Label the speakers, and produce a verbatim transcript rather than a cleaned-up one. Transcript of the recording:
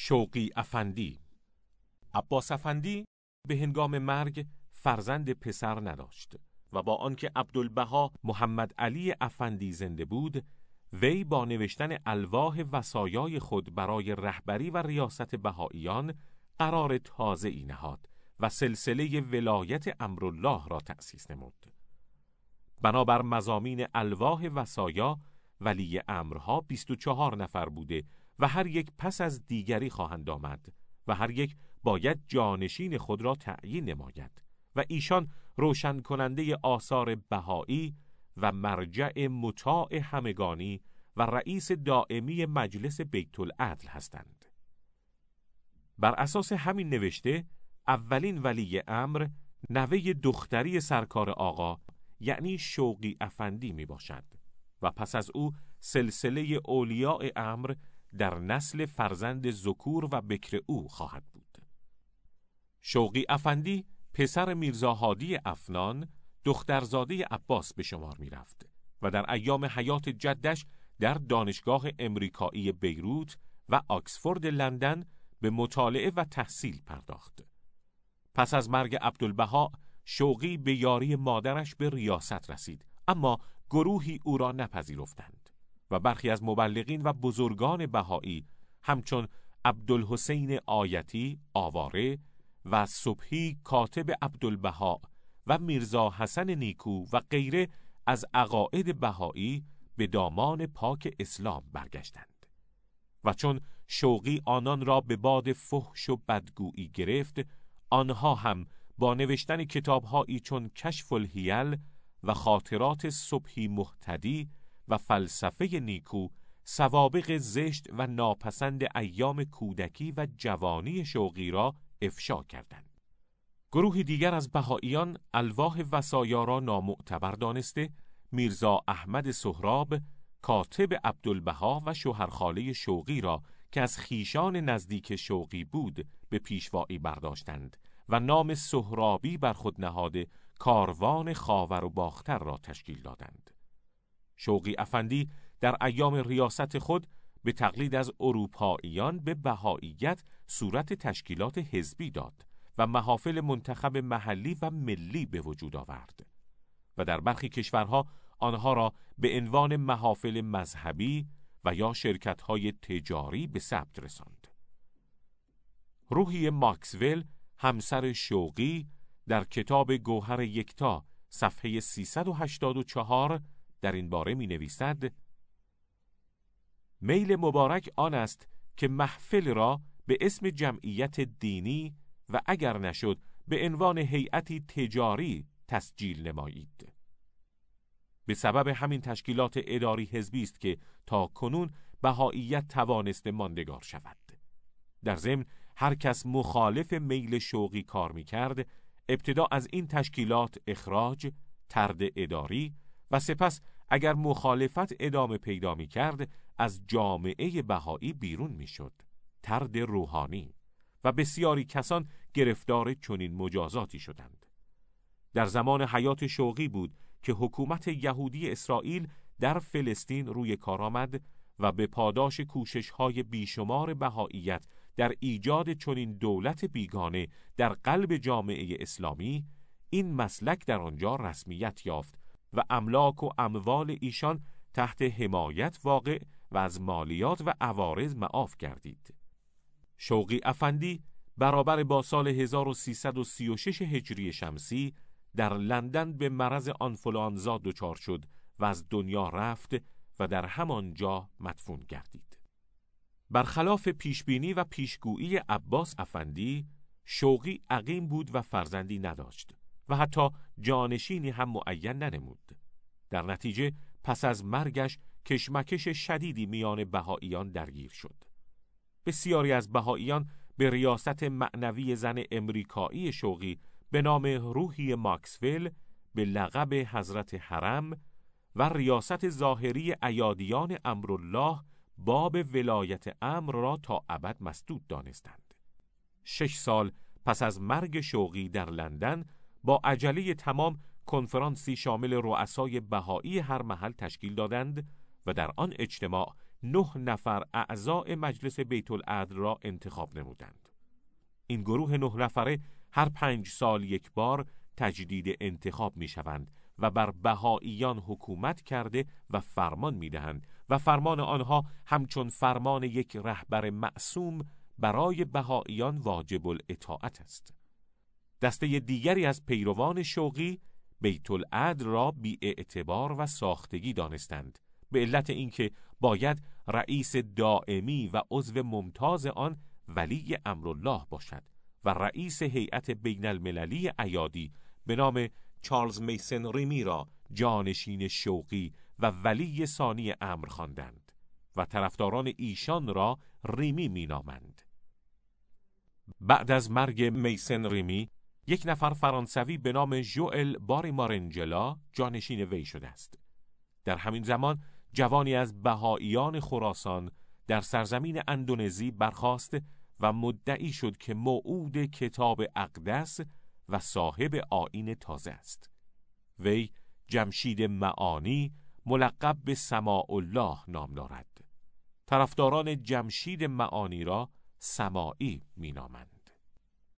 Speaker 1: شوقی افندی. عباس افندی به هنگام مرگ فرزند پسر نداشت و با آنکه عبدالبها محمد علی افندی زنده بود، وی با نوشتن الواح وصایای خود برای رهبری و ریاست بهائیان قرار تازه‌ای نهاد و سلسله ولایت امرالله را تأسیس نمود. بنابر مضامین الواح وصایا، ولی امرها بیست و چهار نفر بوده و هر یک پس از دیگری خواهند آمد و هر یک باید جانشین خود را تعیین نماید و ایشان روشن کننده آثار بهایی و مرجع مطاع همگانی و رئیس دائمی مجلس بیت العدل هستند. بر اساس همین نوشته، اولین ولی امر نوه دختری سرکار آقا یعنی شوقی افندی می باشد و پس از او سلسله اولیاء امر در نسل فرزند ذکور و بکر او خواهد بود. شوقی افندی پسر میرزا هادی افنان دخترزاده عباس به شمار می رفت و در ایام حیات جدش در دانشگاه امریکایی بیروت و آکسفورد لندن به مطالعه و تحصیل پرداخت. پس از مرگ عبدالبها، شوقی به یاری مادرش به ریاست رسید، اما گروهی او را نپذیرفتند و برخی از مبلغین و بزرگان بهایی همچون عبدالحسین آیتی آواره و صبحی کاتب عبدالبها و میرزا حسن نیکو و غیره از عقاید بهایی به دامان پاک اسلام برگشتند و چون شوقی آنان را به باد فحش و بدگویی گرفت، آنها هم با نوشتن کتاب‌هایی چون کشف الحیل و خاطرات صبحی مهتدی و فلسفه نیکو سوابق زشت و ناپسند ایام کودکی و جوانی شوقی را افشا کردند. گروه دیگر از بهائیان الواح وصایا را نامعتبر دانسته، میرزا احمد سهراب کاتب عبدالبها و شوهرخاله شوقی را که از خیشان نزدیک شوقی بود به پیشوایی برداشتند و نام سهرابی بر خود نهاده کاروان خاور و باختر را تشکیل دادند. شوقی افندی در ایام ریاست خود به تقلید از اروپاییان به بهائیت صورت تشکیلات حزبی داد و محافل منتخب محلی و ملی به وجود آورد و در برخی کشورها آنها را به عنوان محافل مذهبی و یا شرکت‌های تجاری به ثبت رساند. روحی ماکسول همسر شوقی در کتاب گوهر یکتا صفحه سیصد و هشتاد و چهار در این باره می نویسد: میل مبارک آن است که محفل را به اسم جمعیت دینی و اگر نشد به عنوان هیئتی تجاری تسجیل نمایید. به سبب همین تشکیلات اداری حزبی است که تا کنون بهائیت توانسته ماندگار شود. در ضمن هر کس مخالف میل شوقی کار می کرد، ابتدا از این تشکیلات اخراج، طرد اداری و سپس اگر مخالفت ادامه پیدا می کرد از جامعه بهایی بیرون می شد، طرد روحانی، و بسیاری کسان گرفتار چنین مجازاتی شدند. در زمان حیات شوقی بود که حکومت یهودی اسرائیل در فلسطین روی کار آمد و به پاداش کوشش‌های بیشمار بهائیت در ایجاد چنین دولت بیگانه در قلب جامعه اسلامی، این مسلک در آنجا رسمیت یافت و املاک و اموال ایشان تحت حمایت واقع و از مالیات و عوارض معاف گردید. شوقی افندی برابر با سال هزار و سیصد و سی و شش هجری شمسی در لندن به مرض آنفولانزا دچار شد و از دنیا رفت و در همان جا مدفون گردید. برخلاف پیشبینی و پیشگویی عباس افندی، شوقی عقیم بود و فرزندی نداشت و حتی جانشینی هم معین ننمود. در نتیجه پس از مرگش کشمکش شدیدی میان بهائیان درگیر شد. بسیاری از بهائیان به ریاست معنوی زن امریکایی شوقی به نام روحی ماکسول به لقب حضرت حرم و ریاست ظاهری ایادیان امرالله باب ولایت امر را تا ابد مسدود دانستند. شش سال پس از مرگ شوقی در لندن با عجله تمام کنفرانسی شامل رؤسای بهایی هر محل تشکیل دادند و در آن اجتماع نه نفر اعضای مجلس بیت العدل را انتخاب نمودند. این گروه نه نفره هر پنج سال یک بار تجدید انتخاب می شوند و بر بهائیان حکومت کرده و فرمان می دهند و فرمان آنها همچون فرمان یک رهبر معصوم برای بهائیان واجب الاطاعت است. دسته دیگری از پیروان شوقی بیت العدل را بی اعتبار و ساختگی دانستند، به علت اینکه باید رئیس دائمی و عضو ممتاز آن ولی امرالله باشد و رئیس هیئت بین المللی ایادی به نام چارلز میسن ریمی را جانشین شوقی و ولی ثانی امر خواندند و طرفداران ایشان را ریمی مینامند. بعد از مرگ میسن ریمی یک نفر فرانسوی به نام ژوئل باریمارنجلا جانشین وی شده است. در همین زمان جوانی از بهائیان خراسان در سرزمین اندونزی برخاست و مدعی شد که موعود کتاب اقدس و صاحب آیین تازه است. وی جمشید معانی ملقب به سماع الله نام دارد. طرفداران جمشید معانی را سماعی می نامند.